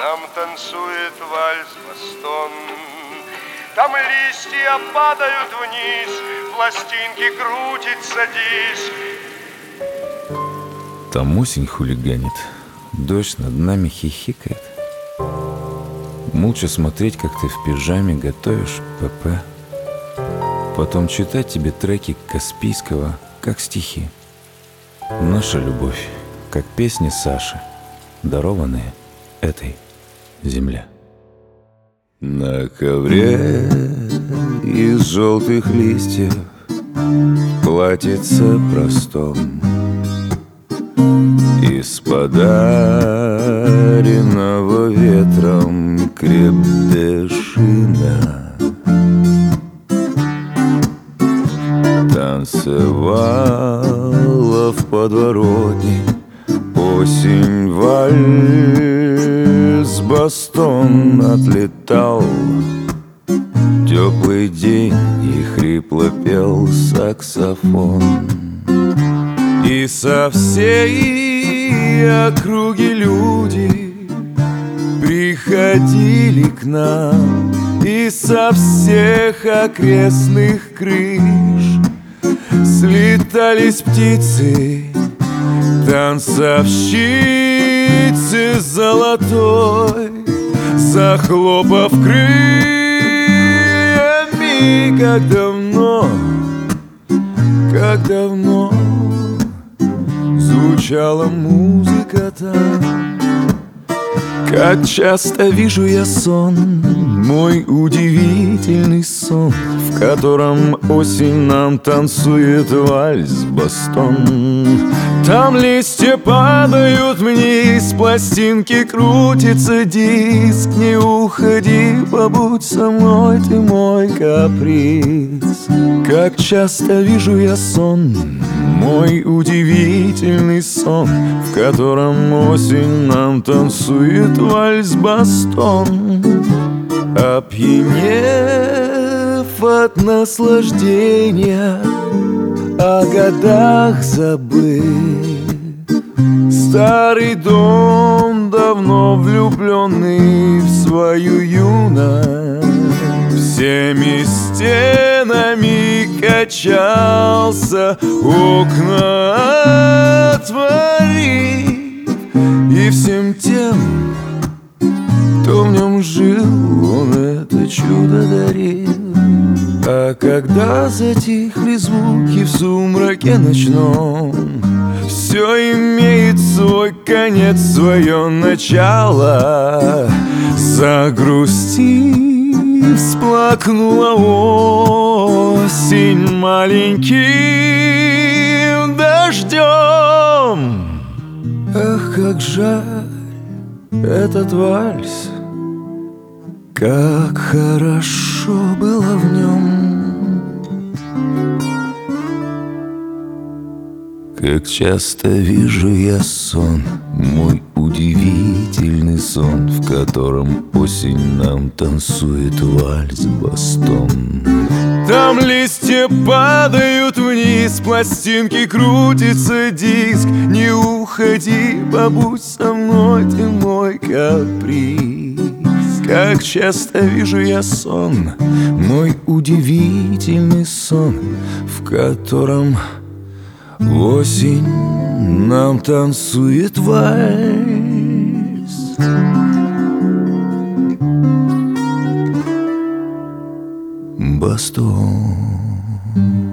нам танцует вальс-бастон. Там листья падают вниз, пластинки крутится диск. Там осень хулиганит, дождь над нами хихикает. Молча смотреть, как ты в пижаме готовишь ПП. Потом читать тебе треки Каспийского, как стихи. Наша любовь, как песни Саши, дарованные этой земле. На ковре из желтых листьев платьице простом, из подаренного ветром крепдешина танцевала в подворотне осень вальс-бастон. Отлетал теплый день и хрипло пел саксофон. И со всей округи люди приходили к нам, и со всех окрестных крыш слетались птицы, танцовщицы золотой, захлопав крыльями, как давно звучала музыка там. Как часто вижу я сон, мой удивительный сон, в котором осень нам танцует вальс-бастон. Там листья падают вниз, пластинки крутится диск. Не уходи, побудь со мной, ты мой каприз. Как часто вижу я сон, мой удивительный сон, в котором осень нам танцует вальс-бастон. Опьянев от наслаждения, о годах забыв, старый дом, давно влюбленный в свою юность, всеми стенами качался, окна отворив, и всем тем, кто в нем жил, он это чудо дарил. А когда затихли звуки в сумраке ночном, все имеет свой конец, свое начало. Загрусти, всплакнула осень маленьким дождем. Ах, как жаль этот вальс, как хорошо было в нем. Как часто вижу я сон, мой удивительный сон, в котором осень нам танцует вальс-бастон. Там листья падают вниз, пластинки крутится диск. Не уходи, побудь со мной, ты мой каприз. Как часто вижу я сон, мой удивительный сон, в котором осень нам танцует вальс. Бастон.